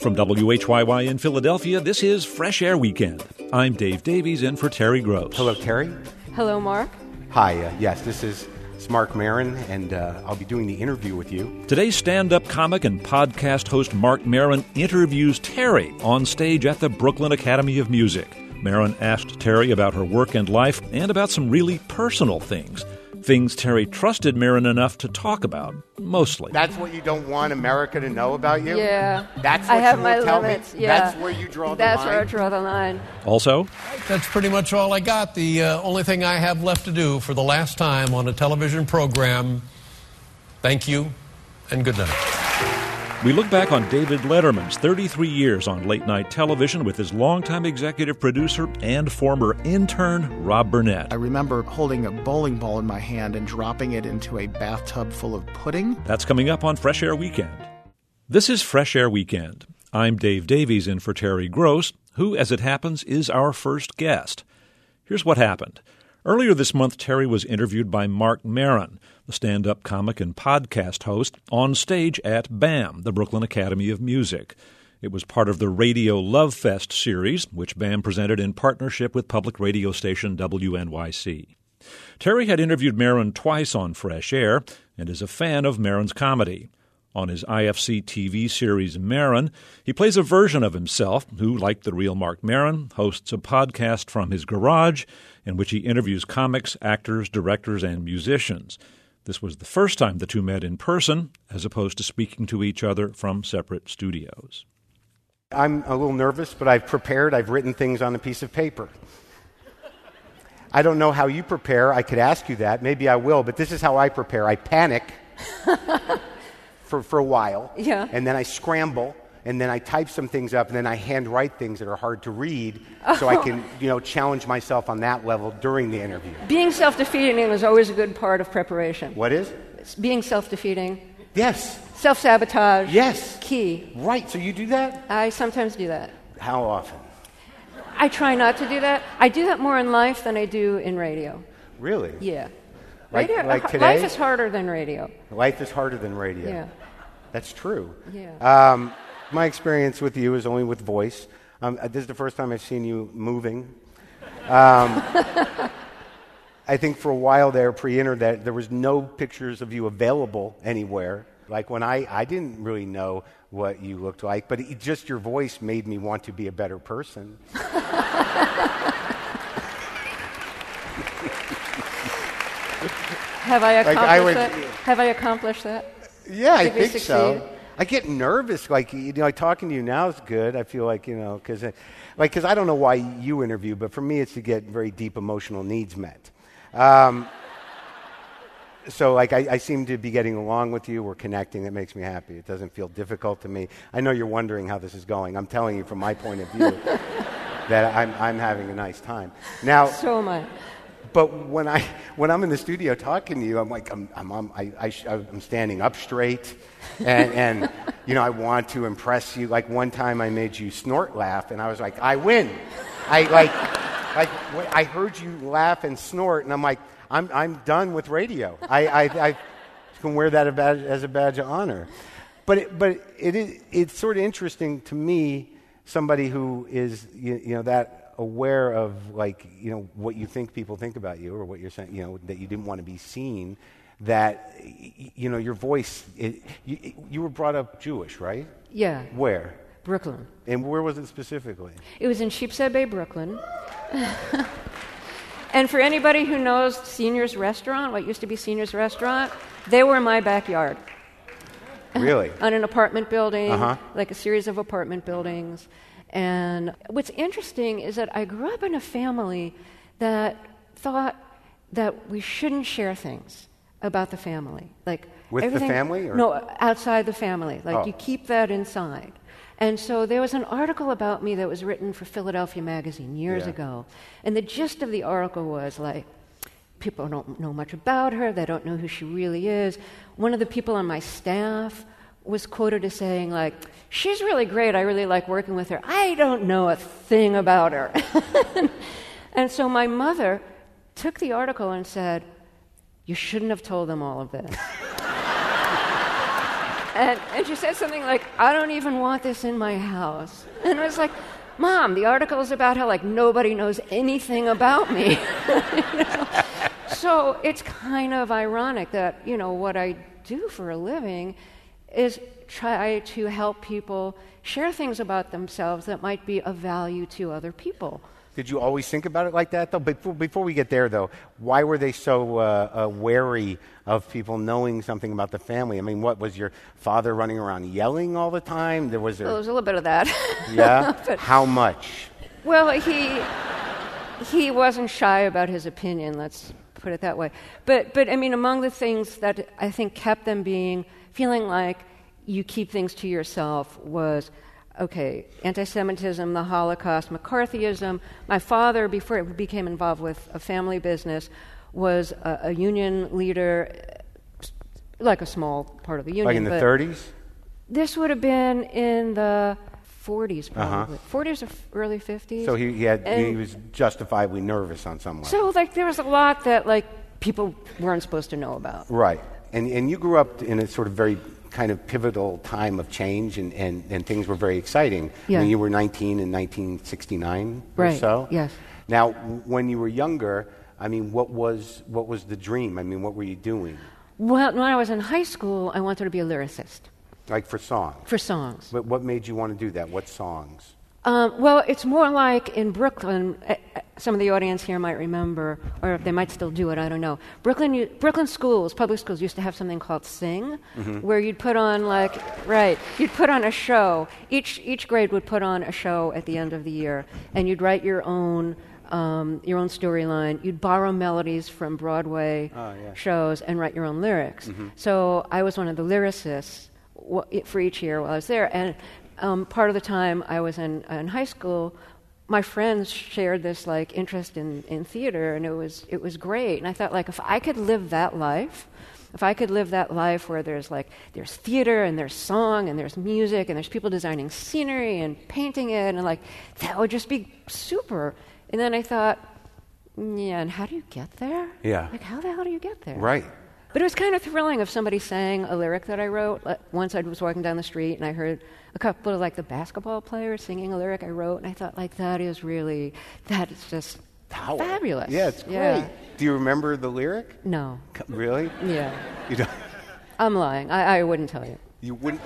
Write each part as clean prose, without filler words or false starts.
From WHYY in Philadelphia, this is Fresh Air Weekend. I'm Dave Davies in for Terry Gross. Hello, Terry. Hello, Mark. Hi, yes, this is Mark Maron, and I'll be doing the interview with you. Today's stand-up comic and podcast host Mark Maron interviews Terry on stage at the Brooklyn Academy of Music. Maron asked Terry about her work and life and about some really personal things. Things Terry trusted Maron enough to talk about, mostly. That's what you don't want America to know about you? Yeah. That's what I have you my will tell limits. me? Yeah. That's where you draw the line? That's where I draw the line. Also, that's pretty much all I got. The only thing I have left to do for the last time on a television program. Thank you, and good night. we look back on David Letterman's 33 years on late-night television with his longtime executive producer and former intern, Rob Burnett. I remember holding a bowling ball in my hand and dropping it into a bathtub full of pudding. That's coming up on Fresh Air Weekend. This is Fresh Air Weekend. I'm Dave Davies in for Terry Gross, who, as it happens, is our first guest. Here's what happened. Earlier this month, Terry was interviewed by Mark Maron, the stand-up comic and podcast host, on stage at BAM, the Brooklyn Academy of Music. It was part of the Radio Love Fest series, which BAM presented in partnership with public radio station WNYC. Terry had interviewed Maron twice on Fresh Air and is a fan of Maron's comedy. On his IFC TV series Maron, he plays a version of himself who, like the real Mark Maron, hosts a podcast from his garage in which he interviews comics, actors, directors, and musicians. This was the first time the two met in person, as opposed to speaking to each other from separate studios. I'm a little nervous, but I've prepared. I've written things on a piece of paper. I don't know how you prepare. I could ask you that. Maybe I will, but this is how I prepare. I panic. For a while, yeah. And then I scramble, and then I type some things up, and then I handwrite things that are hard to read, so I can, challenge myself on that level during the interview. Being self-defeating is always a good part of preparation. What is? Being self-defeating. Yes. Self-sabotage. Yes. Key. Right, so you do that? I sometimes do that. How often? I try not to do that. I do that more in life than I do in radio. Really? Yeah. Like today? Life is harder than radio. Life is harder than radio. Yeah. That's true. Yeah. My experience with you is only with voice. This is the first time I've seen you moving. I think for a while there, pre-internet, there was no pictures of you available anywhere. Like when I didn't really know what you looked like, but just your voice made me want to be a better person. Have I accomplished that? Have I accomplished that? Yeah, I think so. I get nervous. Talking to you now is good. I feel like, because I don't know why you interview, but for me it's to get very deep emotional needs met. So I seem to be getting along with you. We're connecting. That makes me happy. It doesn't feel difficult to me. I know you're wondering how this is going. I'm telling you from my point of view that I'm having a nice time. Now, so am I. But when I'm in the studio talking to you, I'm like I'm standing up straight, and I want to impress you. Like one time I made you snort laugh, and I was like, I win. I heard you laugh and snort, and I'm like, I'm done with radio. I can wear that as a badge of honor. But it's sort of interesting to me, somebody who is that aware of what you think people think about you, or what you're saying, that you didn't want to be seen, that your voice, you were brought up Jewish, right? Yeah. Where? Brooklyn. And where was it specifically? It was in Sheepshead Bay, Brooklyn. And for anybody who knows Senior's Restaurant, what used to be Senior's Restaurant, they were in my backyard. Really? On an apartment building, Uh-huh. like a series of apartment buildings. And what's interesting is that I grew up in a family that thought that we shouldn't share things about the family. Like with the family? Or? No, outside the family. Like Oh. you keep that inside. And so there was an article about me that was written for Philadelphia Magazine years ago. And the gist of the article was like, people don't know much about her. They don't know who she really is. One of the people on my staff was quoted as saying, like, she's really great. I really like working with her. I don't know a thing about her. And so my mother took the article and said, you shouldn't have told them all of this. And she said something like, I don't even want this in my house. And I was like, Mom, the article is about how, like, nobody knows anything about me. You know? So it's kind of ironic that, you know, what I do for a living is try to help people share things about themselves that might be of value to other people. Did you always think about it like that, though? Before we get there, though, why were they so wary of people knowing something about the family? I mean, what was your father running around yelling all the time? Well, there was a little bit of that. Yeah? But, how much? Well, he wasn't shy about his opinion, let's put it that way. But I mean, among the things that I think kept them feeling like you keep things to yourself was, okay, anti-Semitism, the Holocaust, McCarthyism. My father, before he became involved with a family business, was a union leader, like a small part of the union. Like in the 30s? This would have been in the 40s, probably. 40s or early 50s. So he was justifiably nervous on some level. So, like, there was a lot that, like, people weren't supposed to know about. Right. And you grew up in a sort of very kind of pivotal time of change, and things were very exciting. Yeah. I mean, you were 19 in 1969 right. or so. Yes. Now, when you were younger, I mean, what was the dream? I mean, what were you doing? Well, when I was in high school, I wanted to be a lyricist. Like for songs? For songs. But what made you want to do that? What songs? Well, it's more like in Brooklyn. Some of the audience here might remember, or they might still do it, I don't know. Brooklyn schools, public schools, used to have something called Sing, where you'd put on you'd put on a show. Each grade would put on a show at the end of the year, and you'd write your own storyline. You'd borrow melodies from Broadway shows and write your own lyrics. So I was one of the lyricists for each year while I was there, and part of the time I was in high school, my friends shared this like interest in theater, and it was great. And I thought, like, if I could live that life where there's theater and there's song and there's music and there's people designing scenery and painting it, and like that would just be super. And then I thought, yeah, and how do you get there? Yeah. Like, how the hell do you get there? Right. But it was kind of thrilling if somebody sang a lyric that I wrote. Once I was walking down the street and I heard a couple of, like, the basketball players singing a lyric I wrote, and I thought, like, that is just Power. Fabulous. Yeah, it's great. Yeah. Do you remember the lyric? No. Really? Yeah. You don't? I'm lying. I wouldn't tell you. You wouldn't?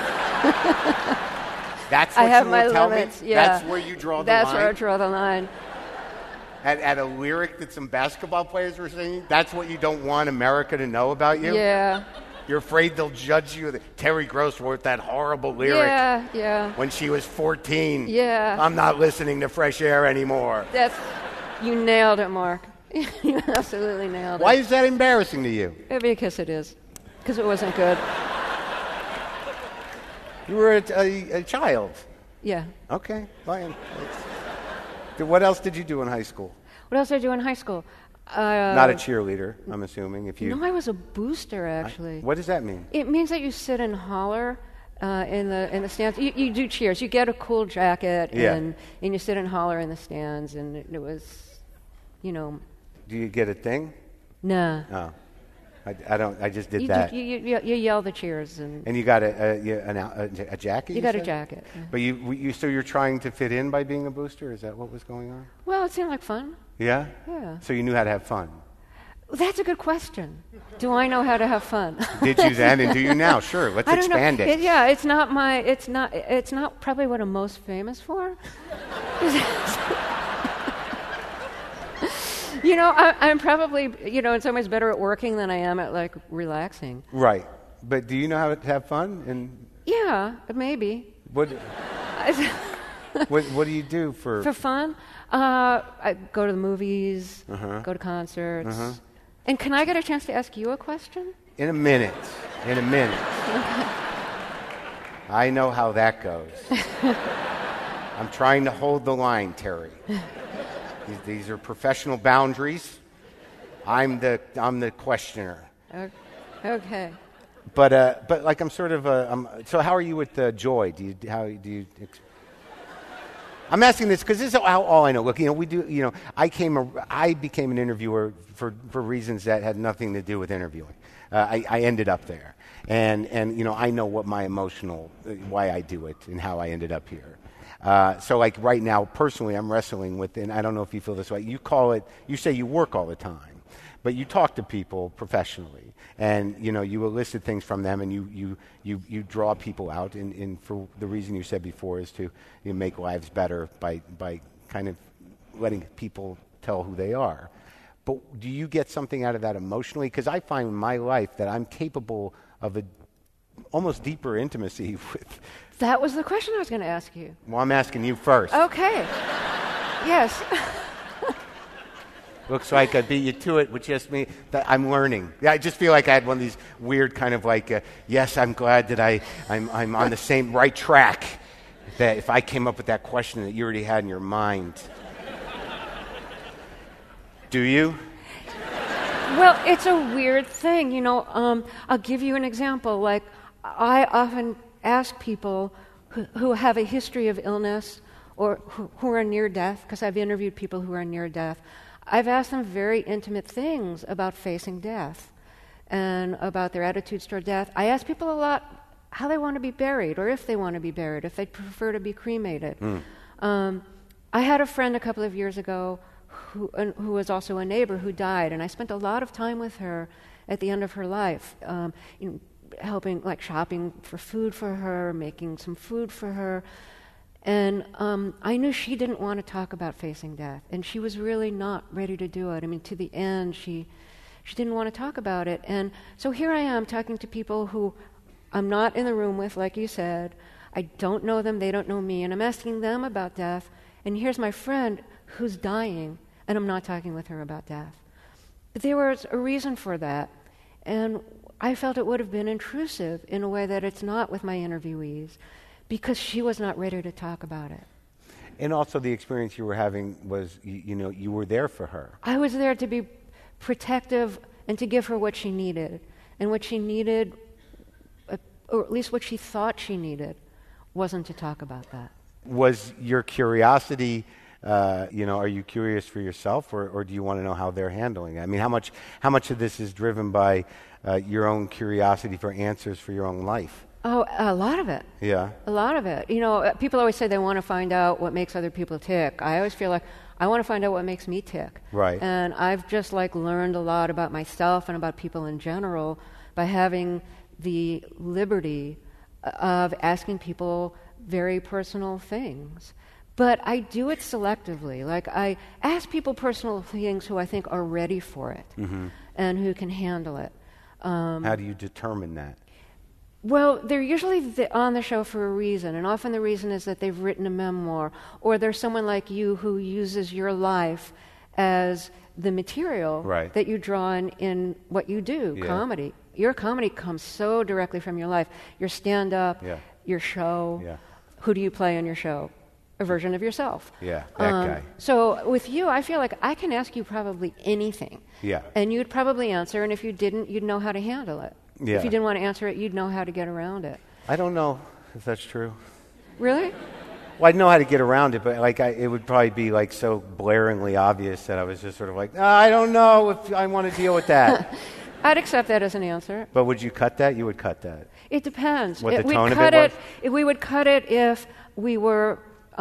That's what I have you my will tell limits. me? Yeah. That's where you draw the line? That's where I draw the line. At a lyric that some basketball players were singing? That's what you don't want America to know about you? Yeah. You're afraid they'll judge you? Terry Gross wrote that horrible lyric. Yeah. When she was 14. Yeah. I'm not listening to Fresh Air anymore. You nailed it, Mark. You absolutely nailed it. Why is that embarrassing to you? Because it is. Because it wasn't good. You were a child. Yeah. Okay, fine. What else did you do in high school? What else did I do in high school? Not a cheerleader, I'm assuming. No, I was a booster, actually. What does that mean? It means that you sit and holler in the stands. You do cheers. You get a cool jacket, and you sit and holler in the stands, and it was, you know. Do you get a thing? Nah. Oh. I don't. I just did that. You yell the cheers, and you got a jacket. You got a jacket. Yeah. But so you're trying to fit in by being a booster? Is that what was going on? Well, it seemed like fun. Yeah. Yeah. So you knew how to have fun. That's a good question. Do I know how to have fun? Did you then, and do you now? Sure. Let's expand it. It's not probably what I'm most famous for. You know, I'm probably, in some ways better at working than I am at, like, relaxing. Right. But do you know how to have fun? Yeah, maybe. What do you do for fun? I go to the movies, go to concerts. And can I get a chance to ask you a question? In a minute. I know how that goes. I'm trying to hold the line, Terry. These are professional boundaries. I'm the questioner. Okay. But like I'm sort of so how are you with Joy? I'm asking this because this is all I know. Look, we do. I became an interviewer for reasons that had nothing to do with interviewing. I ended up there. And I know what my emotional, why I do it and how I ended up here. So like right now, personally, I'm wrestling with, and I don't know if you feel this way, you say you work all the time, but you talk to people professionally, and you elicit things from them, and you draw people out, and for the reason you said before is to make lives better by kind of letting people tell who they are. But do you get something out of that emotionally? Because I find in my life that I'm capable of a almost deeper intimacy with. That was the question I was going to ask you. Well, I'm asking you first. Okay. Yes. Looks like I beat you to it, which just means that I'm learning. Yeah, I just feel like I had one of these weird kind of like, yes, I'm glad that I'm on the same right track. That if I came up with that question that you already had in your mind. Do you? Well, it's a weird thing, I'll give you an example. Like, I often ask people who have a history of illness or who are near death, because I've interviewed people who are near death. I've asked them very intimate things about facing death and about their attitudes toward death. I ask people a lot how they want to be buried, or if they want to be buried, if they'd prefer to be cremated. I had a friend a couple of years ago who was also a neighbor who died, and I spent a lot of time with her at the end of her life, helping, like shopping for food for her, making some food for her. And I knew she didn't want to talk about facing death, and she was really not ready to do it. I mean, to the end, she didn't want to talk about it. And so here I am talking to people who I'm not in the room with, like you said. I don't know them, they don't know me, and I'm asking them about death. And here's my friend who's dying, and I'm not talking with her about death. But there was a reason for that, and I felt it would have been intrusive in a way that it's not with my interviewees, because she was not ready to talk about it. And also the experience you were having was, you were there for her. I was there to be protective and to give her what she needed. And what she needed, or at least what she thought she needed, wasn't to talk about that. Was your curiosity, are you curious for yourself, or do you want to know how they're handling it? I mean, how much of this is driven by your own curiosity for answers for your own life? Oh, a lot of it. Yeah. A lot of it. People always say they want to find out what makes other people tick. I always feel like I want to find out what makes me tick. Right. And I've just learned a lot about myself and about people in general by having the liberty of asking people very personal things. But I do it selectively. Like, I ask people personal things who I think are ready for it and who can handle it. How do you determine that? Well, they're usually on the show for a reason, and often the reason is that they've written a memoir, or there's someone like you who uses your life as the material that you draw in what you do, comedy. Your comedy comes so directly from your life. Your stand-up, your show. Yeah. Who do you play on your show? A version of yourself. Yeah, that guy. So with you, I feel like I can ask you probably anything. Yeah. And you'd probably answer, and if you didn't, you'd know how to handle it. Yeah. If you didn't want to answer it, you'd know how to get around it. I don't know if that's true. Really? Well, I'd know how to get around it, but it would probably be so blaringly obvious that I was just sort of I don't know if I want to deal with that. I'd accept that as an answer. But would you cut that? You would cut that. It depends. What the tone of it was? We would cut it if we were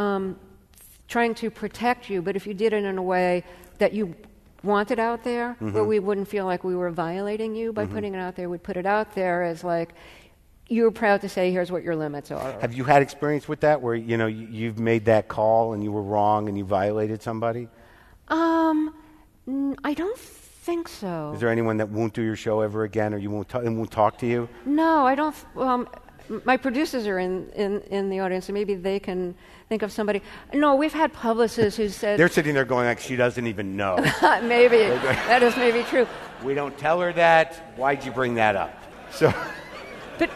trying to protect you, but if you did it in a way that you wanted out there, where we wouldn't feel like we were violating you by putting it out there, we'd put it out there as you're proud to say, here's what your limits are. Have you had experience with that, where you've made that call and you were wrong and you violated somebody? I don't think so. Is there anyone that won't do your show ever again, or won't talk to you? No, I don't. My producers are in the audience, so maybe they can think of somebody. No, we've had publicists who said... They're sitting there going she doesn't even know. Maybe. That is maybe true. We don't tell her that. Why'd you bring that up? So... But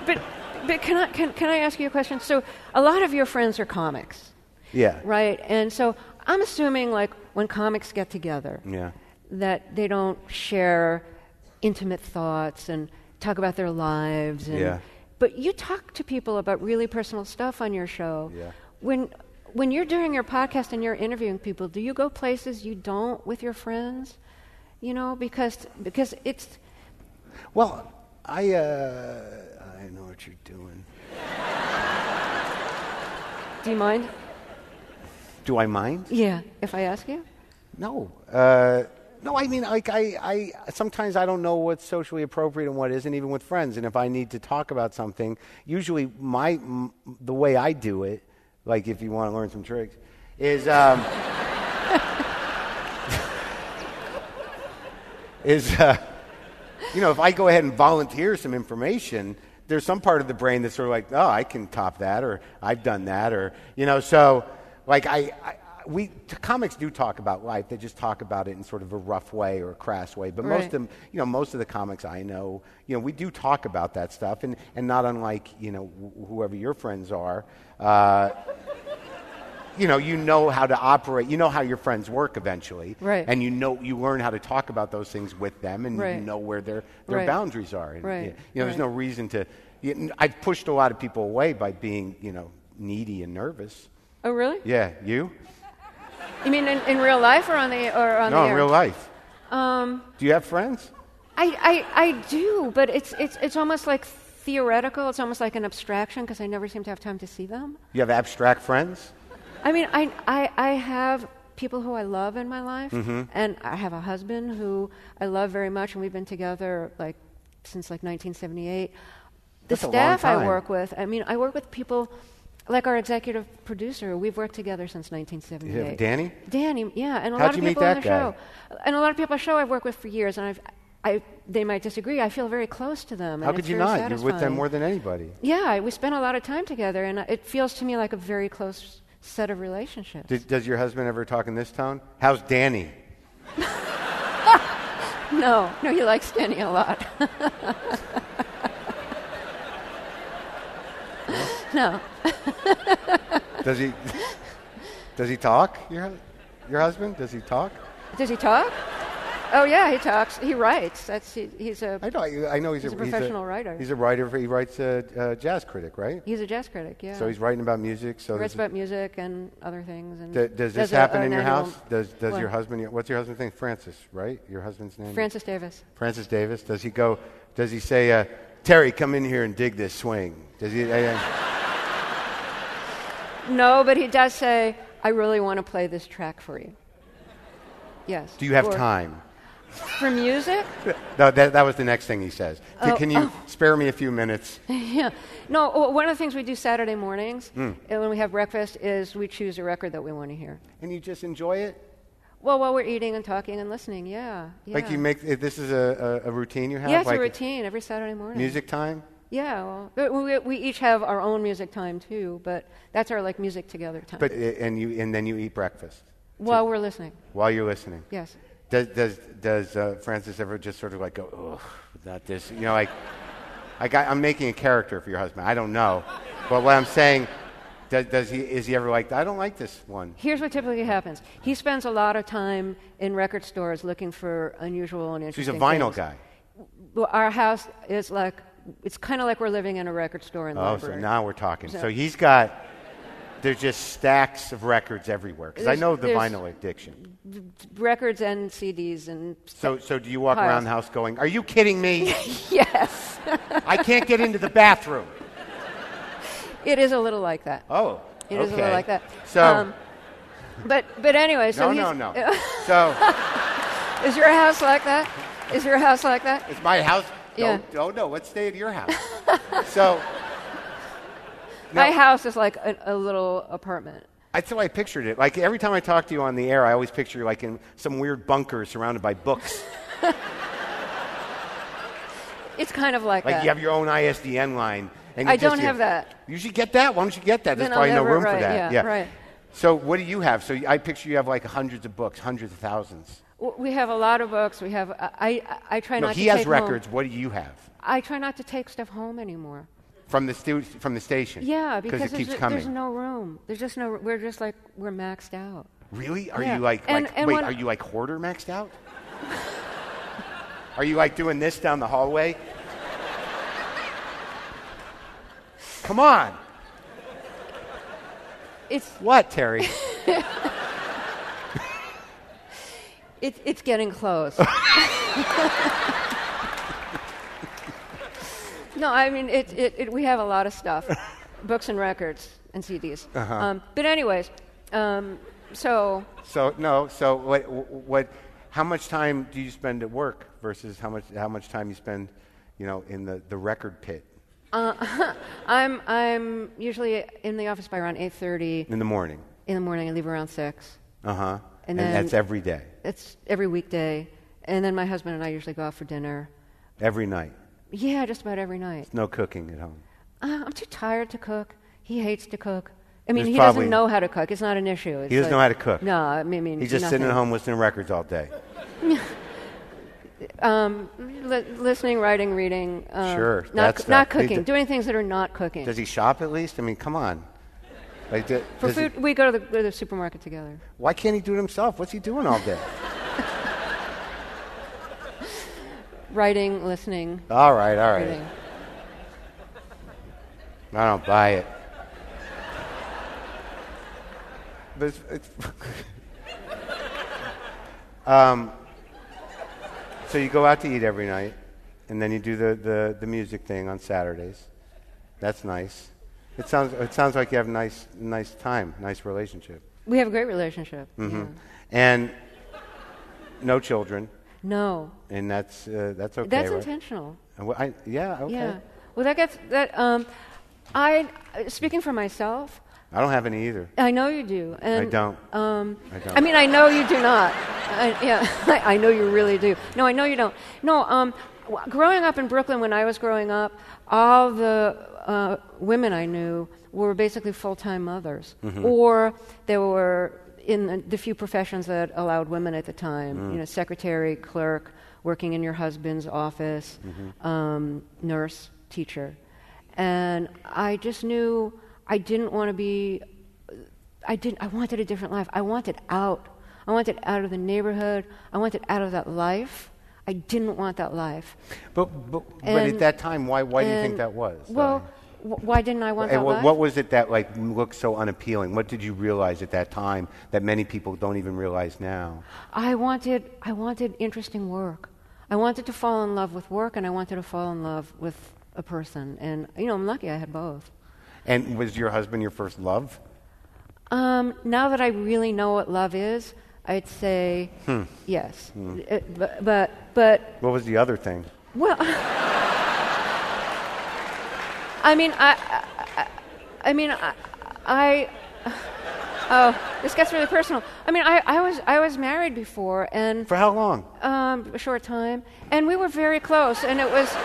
can I ask you a question? So a lot of your friends are comics. Yeah. Right? And so I'm assuming when comics get together, that they don't share intimate thoughts and talk about their lives. But you talk to people about really personal stuff on your show. Yeah. When you're doing your podcast and you're interviewing people, do you go places you don't with your friends? Because it's... Well, I know what you're doing. Do you mind? Do I mind? Yeah, if I ask you? No. No, I mean, like, I sometimes I don't know what's socially appropriate and what isn't, even with friends. And if I need to talk about something, usually the way I do it, like if you want to learn some tricks, is if I go ahead and volunteer some information, there's some part of the brain that's sort of like, oh, I can top that, or I've done that, or so like comics do talk about life. They just talk about it in sort of a rough way or a crass way. But most of them, most of the comics I know, we do talk about that stuff, and not unlike whoever your friends are. You know how to operate. You know how your friends work eventually, right? And you learn how to talk about those things with them, and you know where their boundaries are. And, there's no reason to. I've pushed a lot of people away by being needy and nervous. Oh, really? Yeah, you? You mean in real life or on the air? No, in real life. Do you have friends? I do, but it's almost like theoretical. It's almost like an abstraction because I never seem to have time to see them. You have abstract friends? I mean, I have people who I love in my life, and I have a husband who I love very much, and we've been together since 1978. That's the a long staff I time. work with, I work with people like our executive producer. We've worked together since 1978. Danny? Danny, yeah, and a How'd lot you of meet people on that the guy? show, and a lot of people on the show I've worked with for years, and they might disagree. I feel very close to them. How and could it's you very not? satisfying. You're with them more than anybody. Yeah, we spend a lot of time together, and it feels to me like a very close set of relationships. Does your husband ever talk in this tone? How's Danny? No, he likes Danny a lot. No. Does he talk? Your husband? Does he talk? Does he talk? Oh yeah, he talks. He writes. He's a. I know he's a professional writer. He's a writer. He writes a jazz critic, right? He's a jazz critic. Yeah. So he's writing about music. So he writes about music and other things. And does this happen in your annual- house? Does what? your husband? What's your husband's name? Francis, right? Your husband's name? Francis Davis. Francis Davis. Does he go? Does he say, Terry, come in here and dig this swing? Does he? No, but he does say, I really want to play this track for you. Yes. Do you have time? For music? No, that was the next thing he says. Can you spare me a few minutes? Yeah. No, one of the things we do Saturday mornings when we have breakfast is we choose a record that we want to hear. And you just enjoy it? Well, while we're eating and talking and listening, yeah. Like you make, this is a routine you have? Yeah, it's like a routine every Saturday morning. Music time? Yeah, well, we each have our own music time too, but that's our music together time. But and then you eat breakfast while we're listening. While you're listening. Yes. Does Francis ever just sort of go, oh, not this? I'm making a character for your husband. I don't know, but what I'm saying, is he ever like, I don't like this one? Here's what typically happens. He spends a lot of time in record stores looking for unusual and interesting So he's a vinyl things. guy. Well, our house is it's kind of like we're living in a record store in the library. So now we're talking. So he's got, there's just stacks of records everywhere, because I know the vinyl addiction. Records and CDs and So do you walk piles. around the house going, are you kidding me? Yes. I can't get into the bathroom. It is a little like that. Oh, It is a little like that. So, but anyway, so no. So, is your house like that? Is your house like that? it's my house. Yeah. No, let's stay at your house. So, My house is like a little apartment. that's how I pictured it. Like every time I talk to you on the air, I always picture you like in some weird bunker surrounded by books. It's kind of like that. Like you have your own ISDN line. And I don't have that. You should get that. Why don't you get that? There's Then probably I'll no never room for write, that. yeah, right. So what do you have? So I picture you have like hundreds of books, hundreds of thousands. We have a lot of books. We have. I try No, not to he take has records. home. What do you have? I try not to take stuff home anymore. From the station? Yeah, because it keeps coming. there's no room. There's just no. We're just we're maxed out. Really? Are Yeah. you like And wait? when- Are you like hoarder maxed out? Are you like doing this down the hallway? Come on. It's What, Terry? it's getting close. No, I mean, we have a lot of stuff, books and records and CDs. But anyways, so what? How much time do you spend at work versus how much time you spend, in the record pit? I'm usually in the office by around 8:30. In the morning. In the morning, I leave around 6. And that's every day. It's every weekday, and then my husband and I usually go out for dinner. Every night. Yeah, just about every night. No cooking at home. I'm too tired to cook. He hates to cook. I mean, There's he probably- doesn't know how to cook. It's not an issue. It's He doesn't know how to cook. No, I mean, He's just sitting at home listening to records all day. Listening, writing, reading. Sure, Not that not stuff. cooking. Doing things that are not cooking. Does he shop at least? I mean, come on. Like, For does he- food, we go to the supermarket together. Why can't he do it himself? What's he doing all day? Writing, listening. All right. Reading. I don't buy it. But it's so you go out to eat every night, and then you do the music thing on Saturdays. That's nice. It sounds like you have a nice time, nice relationship. We have a great relationship. Yeah. And no children, No. and that's okay. That's right? intentional. Okay. Yeah. Well, speaking for myself, I don't have any either. I know you do. And, I don't. I mean, I know you do not. I know you really do. No, I know you don't. No, growing up in Brooklyn, when I was growing up, all the women I knew were basically full-time mothers, or they were in the few professions that allowed women at the time. Secretary, clerk, working in your husband's office, nurse, teacher, and I just knew I didn't want to be. I wanted a different life. I wanted out. I wanted out of the neighborhood. I wanted out of that life. I didn't want that life. But at that time, why do you think that was? Well, why didn't I want that life? What was it that looked so unappealing? What did you realize at that time that many people don't even realize now? I wanted interesting work. I wanted to fall in love with work, and I wanted to fall in love with a person. And I'm lucky I had both. And was your husband your first love? Now that I really know what love is, I'd say yes. But What was the other thing? well, I mean, oh, this gets really personal. I mean, I was married before, and For how long? a short time, and we were very close, and it was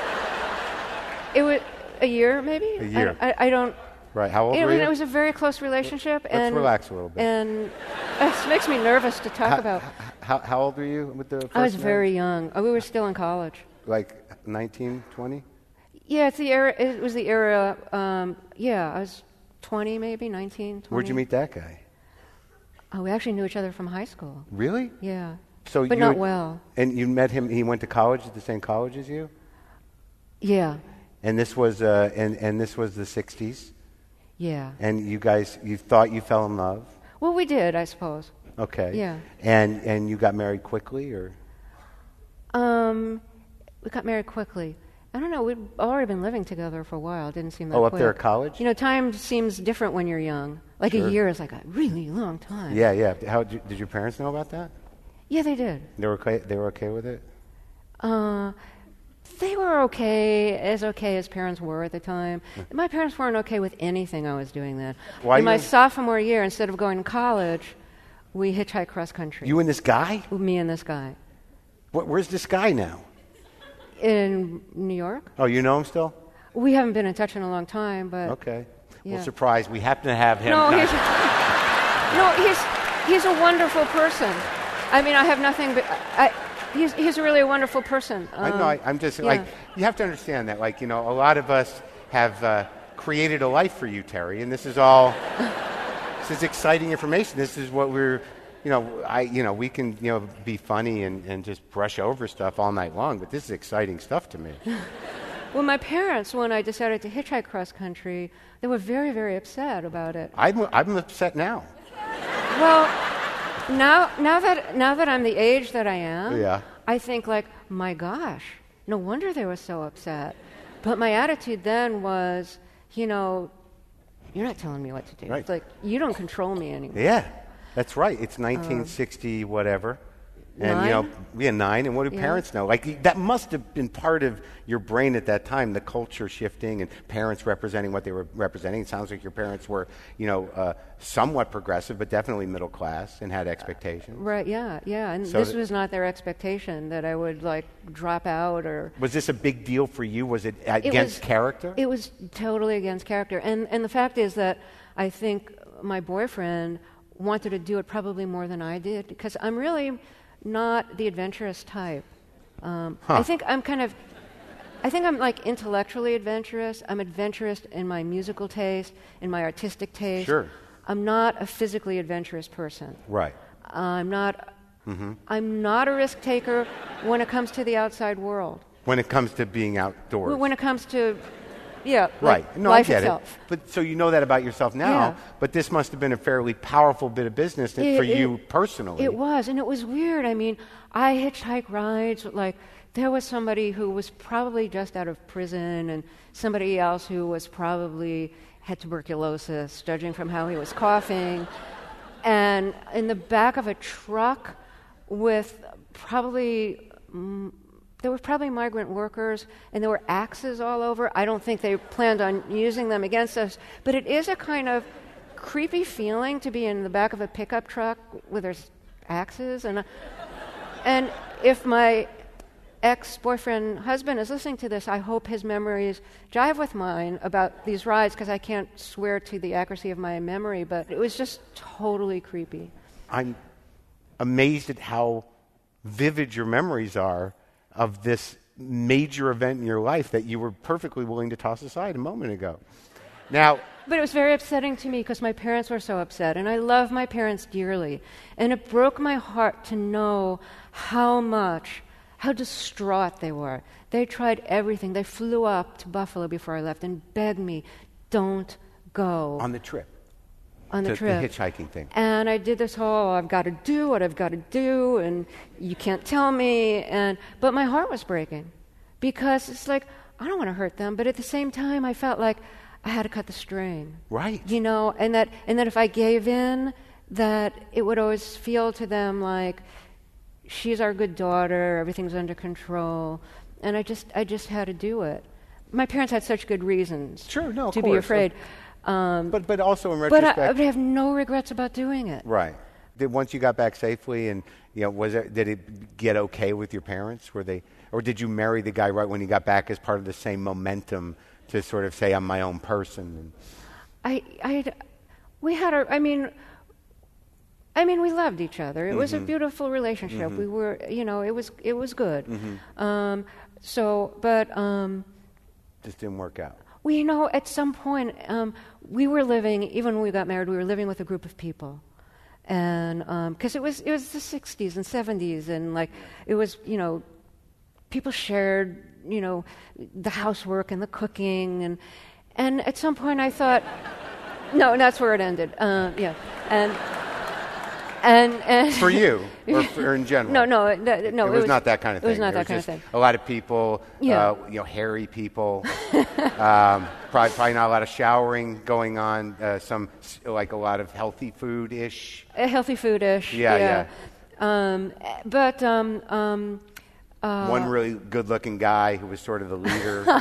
a year maybe. A year. I don't. Right. How old were you? It was a very close relationship. Let's relax a little bit. And it makes me nervous to talk about. How old were you with the first I was marriage? very young. We were still in college. Like 19, 20? Yeah, it's the era. It was the era. I was 20, maybe 19, 20. Where'd you meet that guy? Oh, we actually knew each other from high school. Really? Yeah. So but not well. And you met him. He went to college at the same college as you. Yeah. And this was and this was the 60s. Yeah. And you thought you fell in love. Well, we did, I suppose. Okay. Yeah. And you got married quickly, or? We got married quickly. I don't know. We'd already been living together for a while. It didn't seem that Oh, quick. up there at college? Time seems different when you're young. Like Sure. a year is like a really long time. Yeah. How did your parents know about that? Yeah, they did. They were okay with it? They were okay as parents were at the time. My parents weren't okay with anything I was doing then. Why In my you- sophomore year, instead of going to college, we hitchhiked cross country. You and this guy? Me and this guy. Where's this guy now? In New York? Oh, you know him still? We haven't been in touch in a long time, but... Okay. Yeah. Well, surprise, we happen to have him. No, he's a wonderful person. I mean, I have nothing but... He's really a wonderful person. I know. I'm just yeah. you have to understand that. A lot of us have created a life for you, Terry, and this is all. This is exciting information. This is what we're. We can be funny and just brush over stuff all night long, but this is exciting stuff to me. Well, my parents, when I decided to hitchhike cross country, they were very, very upset about it. I'm upset now. Well, now that I'm the age that I am, Yeah. I think my gosh, no wonder they were so upset. But my attitude then was, you're not telling me what to do. Right. It's like, you don't control me anymore. Yeah, that's right. It's 1960 whatever. And, 9. And what do parents know? Like, that must have been part of your brain at that time, the culture shifting and parents representing what they were representing. It sounds like your parents were, somewhat progressive, but definitely middle class and had expectations. Right, yeah. And So this was not their expectation, that I would, drop out or... Was this a big deal for you? Was it against character? It was totally against character. And the fact is that I think my boyfriend wanted to do it probably more than I did, because I'm really not the adventurous type. I think I'm intellectually adventurous. I'm adventurous in my musical taste, in my artistic taste. Sure. I'm not a physically adventurous person. Right. I'm not a risk taker when it comes to the outside world. When it comes to being outdoors. When it comes to, right. No, life I get itself. it. But so you know that about yourself now, Yeah. but this must have been a fairly powerful bit of business for you personally. It was, and it was weird. I mean, I hitchhike rides, there was somebody who was probably just out of prison and somebody else who was probably had tuberculosis, judging from how he was coughing. And in the back of a truck with there were probably migrant workers, and there were axes all over. I don't think they planned on using them against us, but it is a kind of creepy feeling to be in the back of a pickup truck where there's axes. And if my ex-boyfriend husband is listening to this, I hope his memories jive with mine about these rides, because I can't swear to the accuracy of my memory, but it was just totally creepy. I'm amazed at how vivid your memories are of this major event in your life that you were perfectly willing to toss aside a moment ago. Now, but it was very upsetting to me because my parents were so upset, and I love my parents dearly. And it broke my heart to know how distraught they were. They tried everything. They flew up to Buffalo before I left and begged me, don't go. On the trip. The hitchhiking thing. And I did this whole, I've got to do what I've got to do, and you can't tell me. But my heart was breaking because it's like, I don't want to hurt them, but at the same time, I felt like I had to cut the string. Right. And that if I gave in, that it would always feel to them like, she's our good daughter, everything's under control. And I just had to do it. My parents had such good reasons to be afraid. But also in retrospect, but I have no regrets about doing it. Right. Once you got back safely, and did it get okay with your parents? Or did you marry the guy right when you got back as part of the same momentum to sort of say I'm my own person? We loved each other. It was a beautiful relationship. We were, it was good. Just didn't work out. Well, at some point, we were living, even when we got married, we were living with a group of people. And because it was the 60s and 70s, and it was, people shared, the housework and the cooking. And at some point I thought, no, that's where it ended. And for you, or in general? No. It was not that kind of thing. It was not that kind of thing. A lot of people, hairy people, probably not a lot of showering going on. A lot of healthy food-ish. Healthy food-ish. Yeah. One really good-looking guy who was sort of the leader.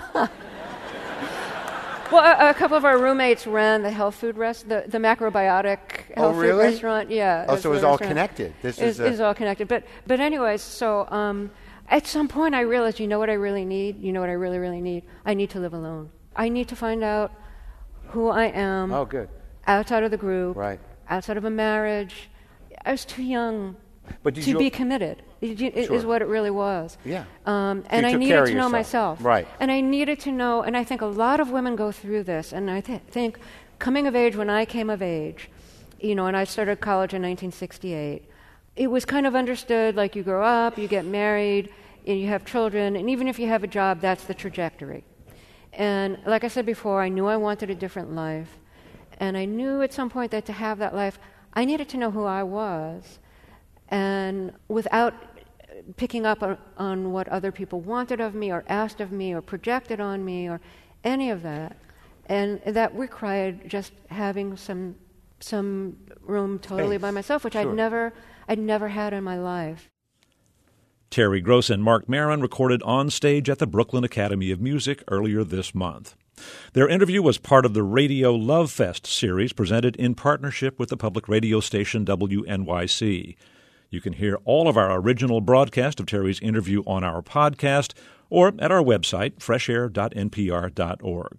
Well, a couple of our roommates ran the health food the macrobiotic health food restaurant. Yeah. Oh, so it was all connected. This is all connected. But anyways, so at some point I realized, you know what I really need? You know what I really, really need? I need to live alone. I need to find out who I am. Oh, good. Outside of the group. Right. Outside of a marriage. I was too young to be committed. Is what it really was. Yeah. And I needed to know myself. Right. And I needed to know, and I think a lot of women go through this, and I think coming of age, when I came of age, and I started college in 1968, it was kind of understood, like you grow up, you get married, and you have children, and even if you have a job, that's the trajectory. And like I said before, I knew I wanted a different life, and I knew at some point that to have that life, I needed to know who I was. And without picking up on what other people wanted of me or asked of me or projected on me or any of that. And that required just having some room totally by myself, which Sure. I'd never had in my life. Terry Gross and Marc Maron recorded on stage at the Brooklyn Academy of Music earlier this month. Their interview was part of the Radio Love Fest series presented in partnership with the public radio station WNYC. You can hear all of our original broadcast of Terry's interview on our podcast or at our website, freshair.npr.org.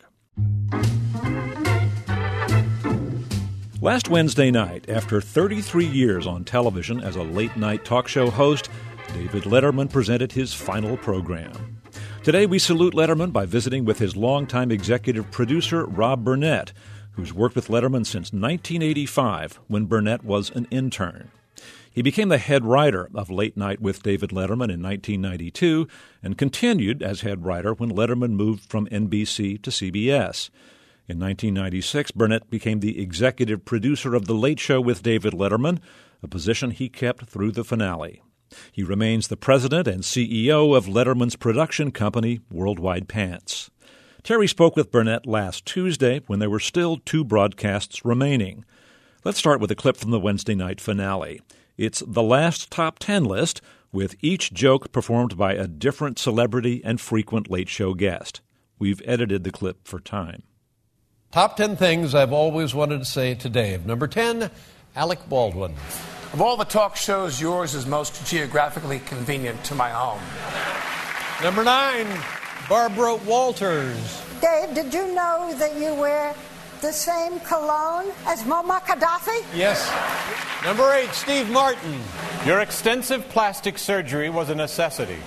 Last Wednesday night, after 33 years on television as a late-night talk show host, David Letterman presented his final program. Today, we salute Letterman by visiting with his longtime executive producer, Rob Burnett, who's worked with Letterman since 1985, when Burnett was an intern. He became the head writer of Late Night with David Letterman in 1992 and continued as head writer when Letterman moved from NBC to CBS. In 1996, Burnett became the executive producer of The Late Show with David Letterman, a position he kept through the finale. He remains the president and CEO of Letterman's production company, Worldwide Pants. Terry spoke with Burnett last Tuesday when there were still 2 broadcasts remaining. Let's start with a clip from the Wednesday night finale. It's the last top 10 list, with each joke performed by a different celebrity and frequent Late Show guest. We've edited the clip for time. Top 10 things I've always wanted to say to Dave. Number 10, Alec Baldwin. Of all the talk shows, yours is most geographically convenient to my home. Number 9, Barbara Walters. Dave, did you know that you wear the same cologne as Muammar Gaddafi? Yes. Number 8, Steve Martin. Your extensive plastic surgery was a necessity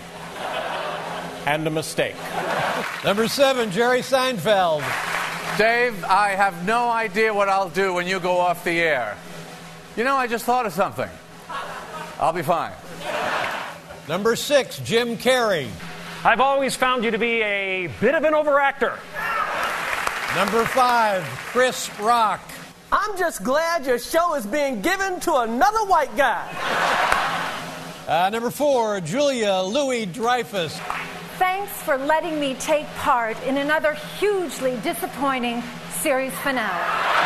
and a mistake. Number 7, Jerry Seinfeld. Dave, I have no idea what I'll do when you go off the air. You know, I just thought of something. I'll be fine. Number 6, Jim Carrey. I've always found you to be a bit of an overactor. Number 5, Chris Rock. I'm just glad your show is being given to another white guy. Number 4, Julia Louis-Dreyfus. Thanks for letting me take part in another hugely disappointing series finale.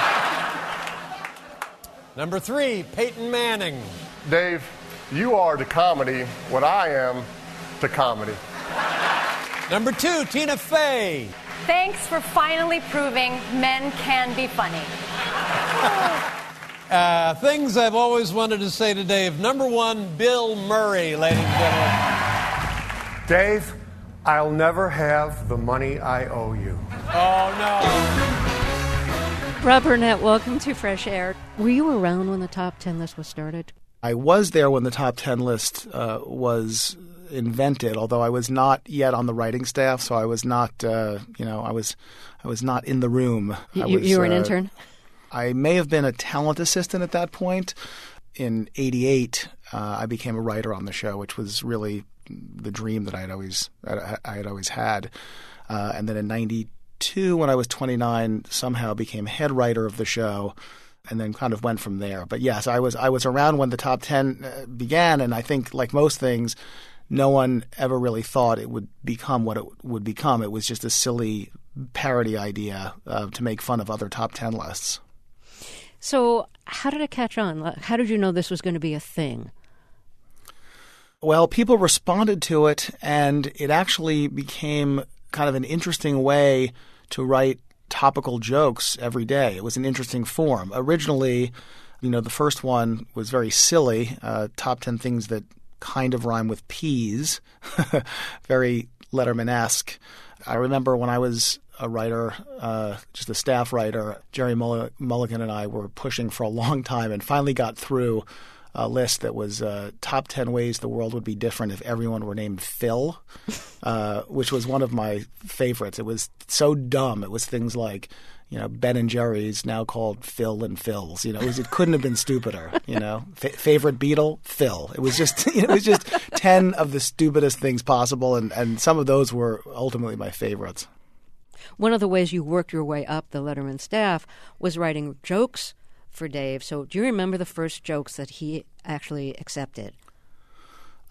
Number 3, Peyton Manning. Dave, you are to comedy what I am to comedy. Number 2, Tina Fey. Thanks for finally proving men can be funny. Things I've always wanted to say to Dave. Number 1, Bill Murray, ladies and gentlemen. Dave, I'll never have the money I owe you. Oh, no. Rob Burnett, welcome to Fresh Air. Were you around when the top 10 list was started? I was there when the top 10 list was invented, although I was not yet on the writing staff, so I was not, I was not in the room. You were an intern? I may have been a talent assistant at that point. In '88, I became a writer on the show, which was really the dream that I had always had. And then in '92, when I was 29, somehow became head writer of the show, and then kind of went from there. But yes, I was around when the top 10 began, and I think, like most things, no one ever really thought it would become what it would become. It was just a silly parody idea to make fun of other top 10 lists. So how did it catch on? How did you know this was going to be a thing? Well, people responded to it, and it actually became kind of an interesting way to write topical jokes every day. It was an interesting form. Originally, the first one was very silly, top 10 things that kind of rhyme with peas, very Letterman-esque. I remember when I was a writer, just a staff writer, Jerry Mulligan and I were pushing for a long time and finally got through a list that was top 10 ways the world would be different if everyone were named Phil, which was one of my favorites. It was so dumb. It was things like, Ben and Jerry's now called Phil and Phil's. It couldn't have been stupider. Favorite Beatle, Phil. It was just 10 of the stupidest things possible, and some of those were ultimately my favorites. One of the ways you worked your way up the Letterman staff was writing jokes for Dave. So do you remember the first jokes that he actually accepted?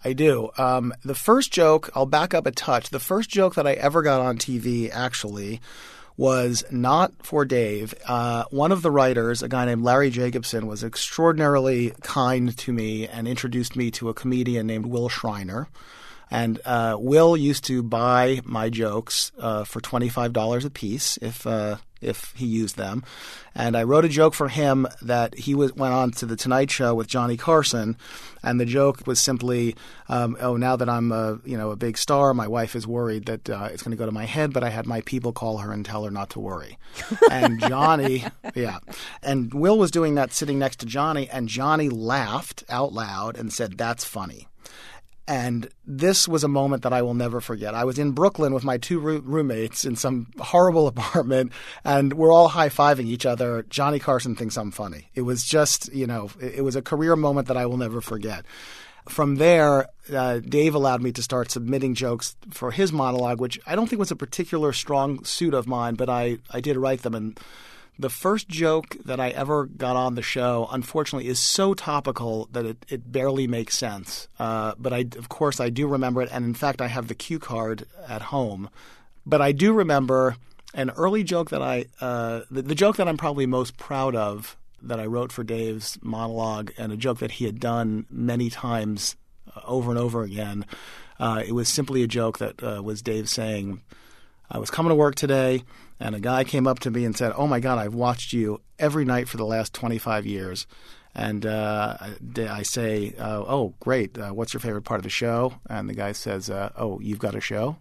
I do. The first joke, I'll back up a touch. The first joke that I ever got on TV, actually, was not for Dave. One of the writers, a guy named Larry Jacobson, was extraordinarily kind to me and introduced me to a comedian named Will Schreiner. And Will used to buy my jokes for $25 a piece if he used them. And I wrote a joke for him that he went on to The Tonight Show with Johnny Carson. And the joke was simply, now that I'm a big star, my wife is worried that it's going to go to my head, but I had my people call her and tell her not to worry. And Johnny, and Will was doing that sitting next to Johnny, and Johnny laughed out loud and said, "That's funny." And this was a moment that I will never forget. I was in Brooklyn with my two roommates in some horrible apartment, and we're all high-fiving each other. Johnny Carson thinks I'm funny. It was just, it was a career moment that I will never forget. From there, Dave allowed me to start submitting jokes for his monologue, which I don't think was a particular strong suit of mine, but I did write them. And the first joke that I ever got on the show, unfortunately, is so topical that it barely makes sense. But of course, I do remember it. And in fact, I have the cue card at home. But I do remember an early joke that the joke that I'm probably most proud of that I wrote for Dave's monologue, and a joke that he had done many times over and over again. It was simply a joke that was Dave saying, "I was coming to work today, and a guy came up to me and said, 'Oh my God, I've watched you every night for the last 25 years.' And I say, 'Oh, great. What's your favorite part of the show?' And the guy says, 'Oh, you've got a show?'"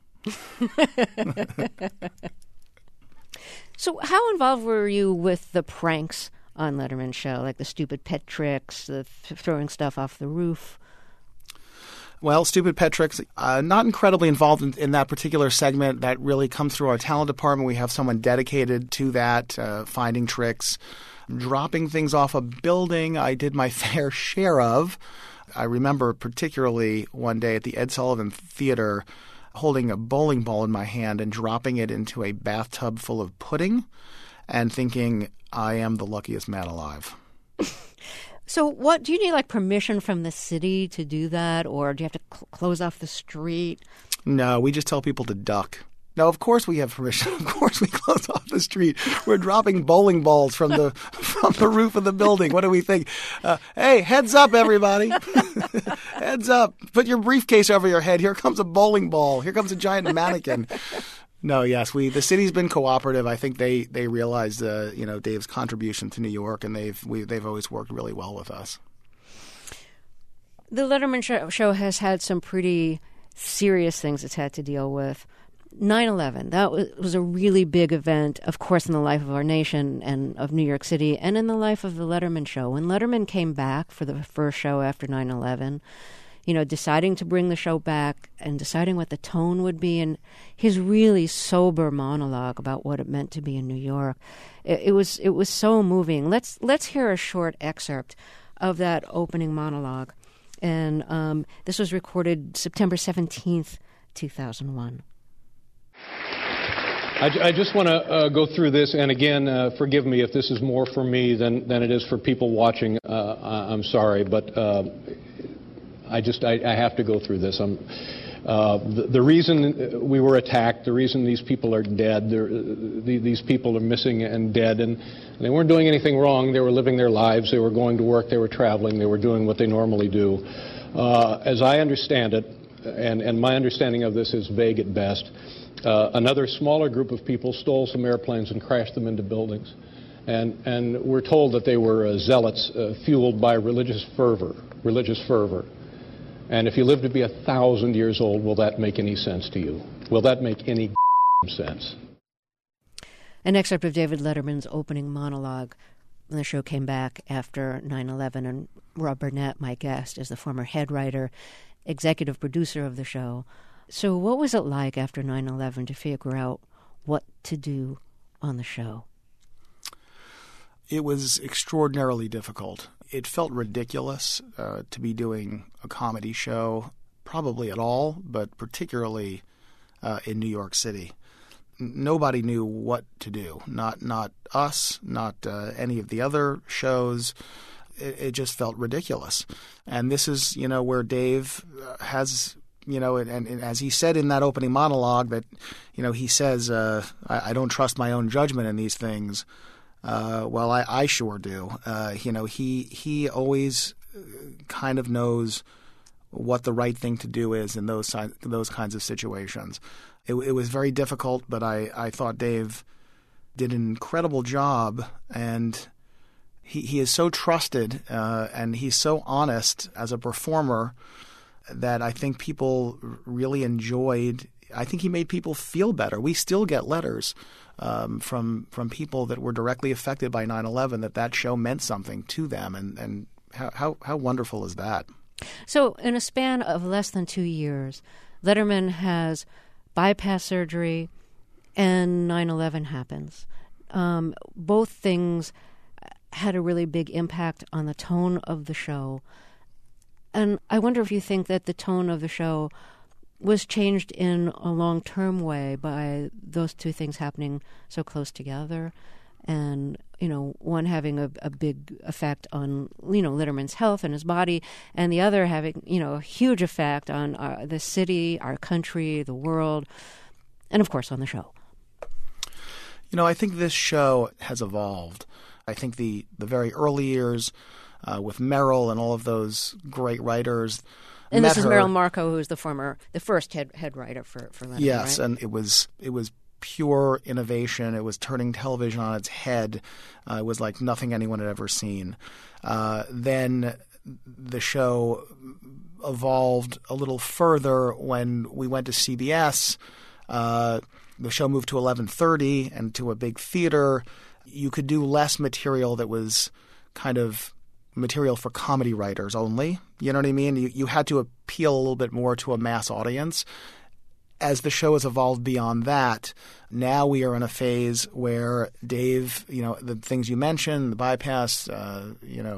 So how involved were you with the pranks on Letterman's show, like the stupid pet tricks, the throwing stuff off the roof? Well, stupid pet tricks, not incredibly involved in that particular segment. That really comes through our talent department. We have someone dedicated to that, finding tricks. Dropping things off a building, I did my fair share of. I remember particularly one day at the Ed Sullivan Theater holding a bowling ball in my hand and dropping it into a bathtub full of pudding and thinking, I am the luckiest man alive. So what, do you need permission from the city to do that, or do you have to close off the street? No, we just tell people to duck. No, of course we have permission. Of course we close off the street. We're dropping bowling balls from the roof of the building. What do we think? Hey, heads up, everybody. Heads up. Put your briefcase over your head. Here comes a bowling ball. Here comes a giant mannequin. No, yes, the city's been cooperative. I think they realize Dave's contribution to New York, and they've always worked really well with us. The Letterman show has had some pretty serious things it's had to deal with. 9/11, that was a really big event, of course, in the life of our nation and of New York City, and in the life of the Letterman show. When Letterman came back for the first show after 9/11, deciding to bring the show back and deciding what the tone would be, and his really sober monologue about what it meant to be in New York, it was so moving. Let's hear a short excerpt of that opening monologue, and this was recorded September 17th, 2001. I just want to go through this, and again, forgive me if this is more for me than it is for people watching. I'm sorry, but I have to go through this. The reason we were attacked, the reason these people are dead, these people are missing and dead, and they weren't doing anything wrong. They were living their lives. They were going to work. They were traveling. They were doing what they normally do. As I understand it, and my understanding of this is vague at best, another smaller group of people stole some airplanes and crashed them into buildings. And we're told that they were zealots fueled by religious fervor. And if you live to be 1,000 years old, will that make any sense to you? Will that make any sense? An excerpt of David Letterman's opening monologue when the show came back after 9/11, and Rob Burnett, my guest, is the former head writer, executive producer of the show. So what was it like after 9/11 to figure out what to do on the show? It was extraordinarily difficult. It felt ridiculous to be doing a comedy show, probably at all, but particularly in New York City. Nobody knew what to do. Not us, not any of the other shows. it just felt ridiculous. And this is, where Dave has, and as he said in that opening monologue that, he says, I don't trust my own judgment in these things. Well, I sure do. He always kind of knows what the right thing to do is in those kinds of situations. It was very difficult, but I thought Dave did an incredible job, and he is so trusted and he's so honest as a performer that I think people really enjoyed. I think he made people feel better. We still get letters from people that were directly affected by 9/11 that show meant something to them, and how wonderful is that? So in a span of less than 2 years, Letterman has bypass surgery and 9/11 happens. Both things had a really big impact on the tone of the show. And I wonder if you think that the tone of the show was changed in a long-term way by those two things happening so close together, and one having a big effect on Letterman's health and his body, and the other having a huge effect on the city, our country, the world, and of course on the show. I think this show has evolved. I think the very early years with Meryl and all of those great writers. And this is Meryl Marco, who's the first head writer for Letterman. Yes, right? And it was pure innovation. It was turning television on its head. It was like nothing anyone had ever seen. Then the show evolved a little further when we went to CBS. The show moved to 11:30 and to a big theater. You could do less material that was kind of material for comedy writers only. You know what I mean? You had to appeal a little bit more to a mass audience. As the show has evolved beyond that, now we are in a phase where Dave, the things you mentioned, the bypass, the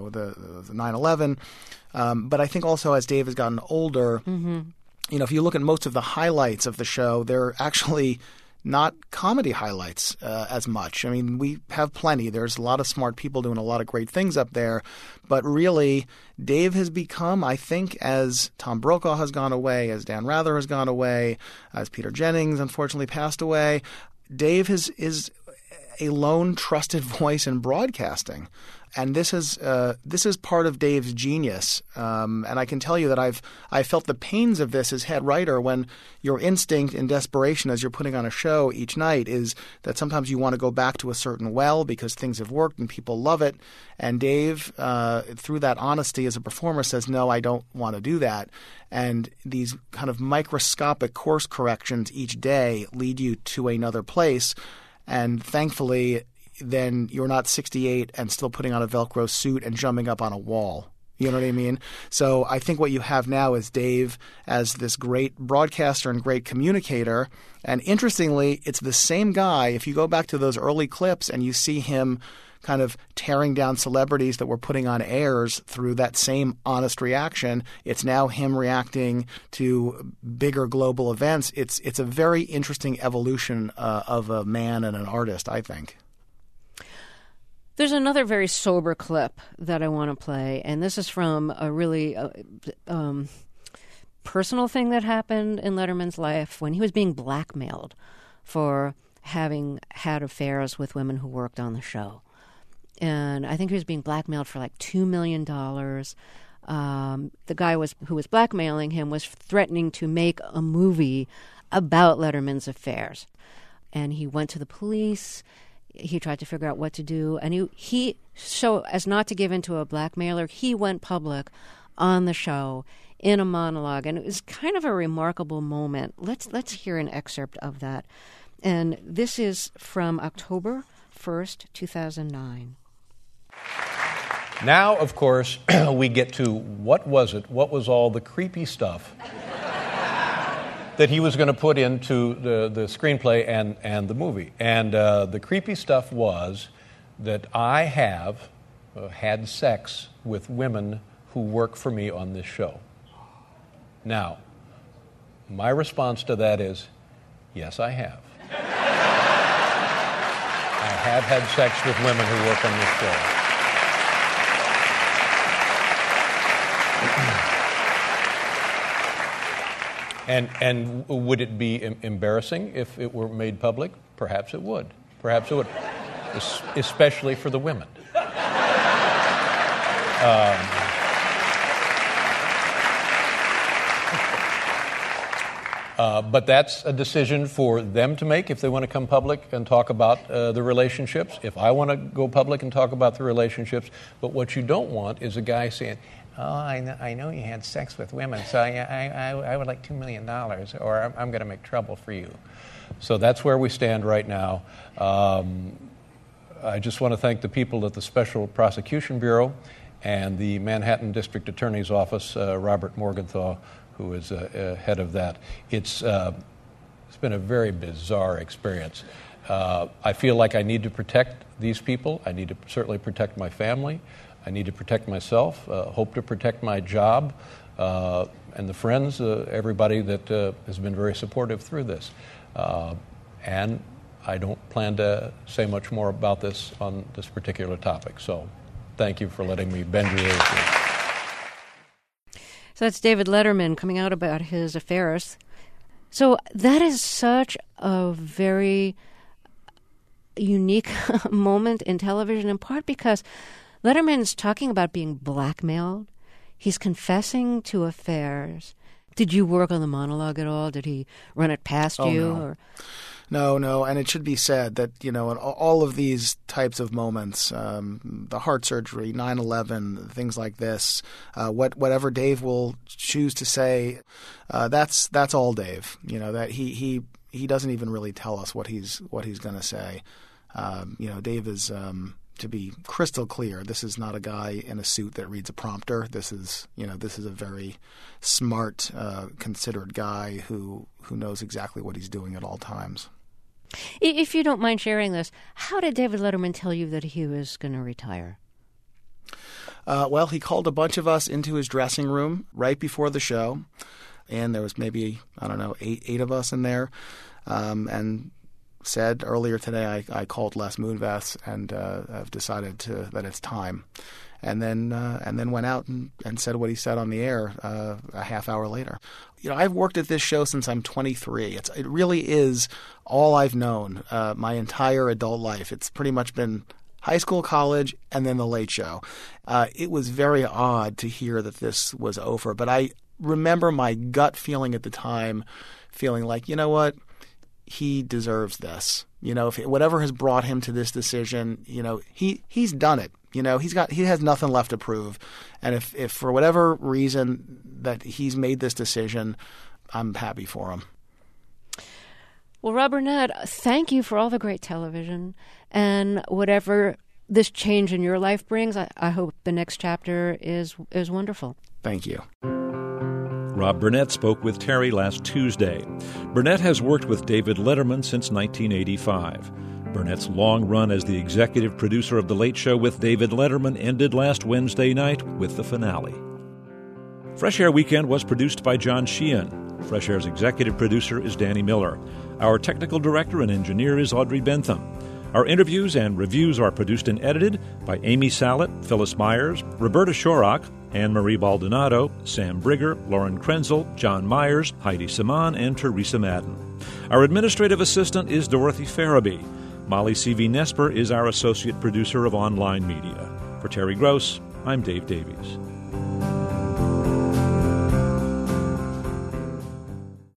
9/11, but I think also as Dave has gotten older, if you look at most of the highlights of the show, they're actually not comedy highlights as much. I mean, we have plenty. There's a lot of smart people doing a lot of great things up there. But really, Dave has become, I think, as Tom Brokaw has gone away, as Dan Rather has gone away, as Peter Jennings unfortunately passed away, Dave is a lone trusted voice in broadcasting. And this is part of Dave's genius. And I can tell you that I felt the pains of this as head writer when your instinct and desperation as you're putting on a show each night is that sometimes you want to go back to a certain well because things have worked and people love it. And Dave, through that honesty as a performer, says, no, I don't want to do that. And these kind of microscopic course corrections each day lead you to another place. And thankfully, then you're not 68 and still putting on a Velcro suit and jumping up on a wall. You know what I mean? So I think what you have now is Dave as this great broadcaster and great communicator. And interestingly, it's the same guy. If you go back to those early clips and you see him kind of tearing down celebrities that were putting on airs through that same honest reaction, it's now him reacting to bigger global events. It's a very interesting evolution of a man and an artist, I think. There's another very sober clip that I want to play, and this is from a really personal thing that happened in Letterman's life when he was being blackmailed for having had affairs with women who worked on the show. And I think he was being blackmailed for like $2 million. The guy who was blackmailing him was threatening to make a movie about Letterman's affairs. And he went to the police. He tried to figure out what to do. And he so as not to give in to a blackmailer, he went public on the show in a monologue. And it was kind of a remarkable moment. Let's hear an excerpt of that. And this is from October 1st, 2009. Now, of course, we get to what was it? What was all the creepy stuff that he was going to put into the screenplay and the movie? And the creepy stuff was that I have had sex with women who work for me on this show. Now, my response to that is, yes, I have. I have had sex with women who work on this show. And would it be embarrassing if it were made public? Perhaps it would. Perhaps it would, especially for the women. But that's a decision for them to make if they want to come public and talk about the relationships. If I want to go public and talk about the relationships. But what you don't want is a guy saying, oh, I know you had sex with women, so I would like $2 million, or I'm going to make trouble for you. So that's where we stand right now. I just want to thank the people at the Special Prosecution Bureau and the Manhattan District Attorney's Office, Robert Morgenthau, who is head of that. It's been a very bizarre experience. I feel like I need to protect these people. I need to certainly protect my family. I need to protect myself, hope to protect my job, and the friends, everybody that has been very supportive through this. And I don't plan to say much more about this on this particular topic. So thank you for letting me bend your ears. So that's David Letterman coming out about his affairs. So that is such a very unique moment in television, in part because Letterman's talking about being blackmailed. He's confessing to affairs. Did you work on the monologue at all? Did he run it past you? No. Or? No, and it should be said that, in all of these types of moments, the heart surgery, 9/11, things like this, whatever Dave will choose to say, that's all Dave. That he doesn't even really tell us what he's going to say. Dave is, to be crystal clear, this is not a guy in a suit that reads a prompter. This is a very smart, considered guy who knows exactly what he's doing at all times. If you don't mind sharing this, how did David Letterman tell you that he was going to retire? Well, he called a bunch of us into his dressing room right before the show, and there was maybe, eight of us in there, and said earlier today I called Les Moonves and have decided that it's time, and then went out and said what he said on the air a half hour later. I've worked at this show since I'm 23. It really is all I've known my entire adult life. It's pretty much been high school, college, and then The Late Show. It was very odd to hear that this was over, but I remember my gut feeling at the time, feeling like, you know what? He deserves this. If whatever has brought him to this decision, he's done it. He has nothing left to prove. And if for whatever reason that he's made this decision, I'm happy for him. Well, Rob Burnett, thank you for all the great television, and whatever this change in your life brings, I hope the next chapter is wonderful. Thank you. Rob Burnett spoke with Terry last Tuesday. Burnett has worked with David Letterman since 1985. Burnett's long run as the executive producer of The Late Show with David Letterman ended last Wednesday night with the finale. Fresh Air Weekend was produced by John Sheehan. Fresh Air's executive producer is Danny Miller. Our technical director and engineer is Audrey Bentham. Our interviews and reviews are produced and edited by Amy Sallet, Phyllis Myers, Roberta Shorrock, Anne-Marie Baldonado, Sam Brigger, Lauren Krenzel, John Myers, Heidi Saman, and Teresa Madden. Our administrative assistant is Dorothy Farabee. Molly C.V. Nesper is our associate producer of online media. For Terry Gross, I'm Dave Davies.